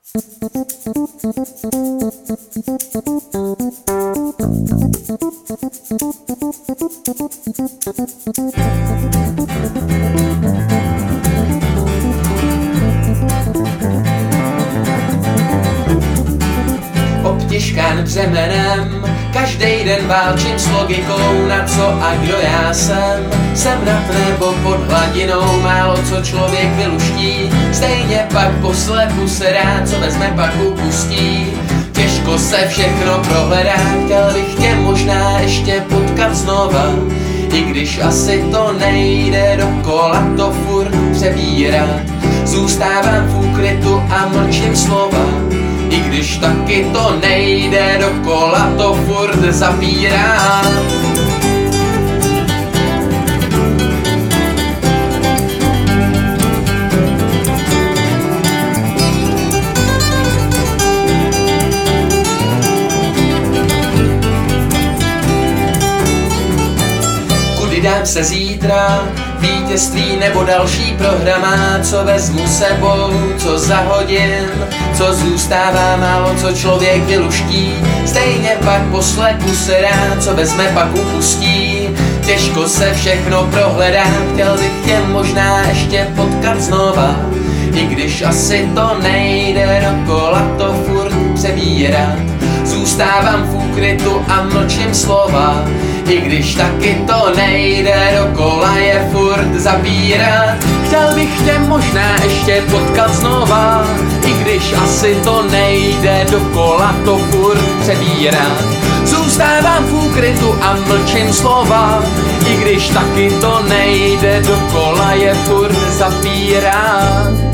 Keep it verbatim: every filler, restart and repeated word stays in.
Obtěžkán břemenem, každej den válčím s logikou, na co a kdo já jsem. Jsem nad nebo pod hladinou, málo co člověk vyluští, stejně pak poslepu se rád, co vezme pak upustí. Těžko se všechno prohledá, chtěl bych tě možná ještě potkat znova, i když asi to nejde, dokola to furt přebírat. Zůstávám v úkrytu a mlčím slova, i když taky to nejde, dokola to furt zapírám. Kudy dám se zítra, vítězství nebo další programa, co vezmu sebou, co zahodím, co zůstává, málo co člověk vyluští, stejně pak poslepu se rád, co vezme pak upustí. Těžko se všechno prohledá, chtěl bych tě možná ještě potkat znova, i když asi to nejde, dokola to furt přebírat. Zůstávám v úkrytu a mlčím slova, i když taky to nejde, dokola je furt zapírat. Chtěl bych tě možná ještě potkat znova, i když asi to nejde, dokola to furt přebírat. Zůstávám v úkrytu a mlčím slova, i když taky to nejde, dokola je furt zapírat.